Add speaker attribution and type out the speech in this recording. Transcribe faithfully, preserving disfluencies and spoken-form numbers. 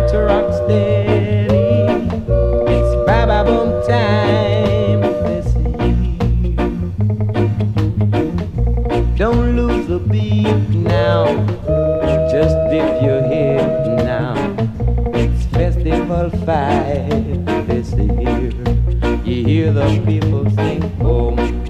Speaker 1: to rock steady. It's ba-ba boom time this year. Don't lose the beat now, just dip your head now. It's Festival Five this year. You hear the people sing, oh.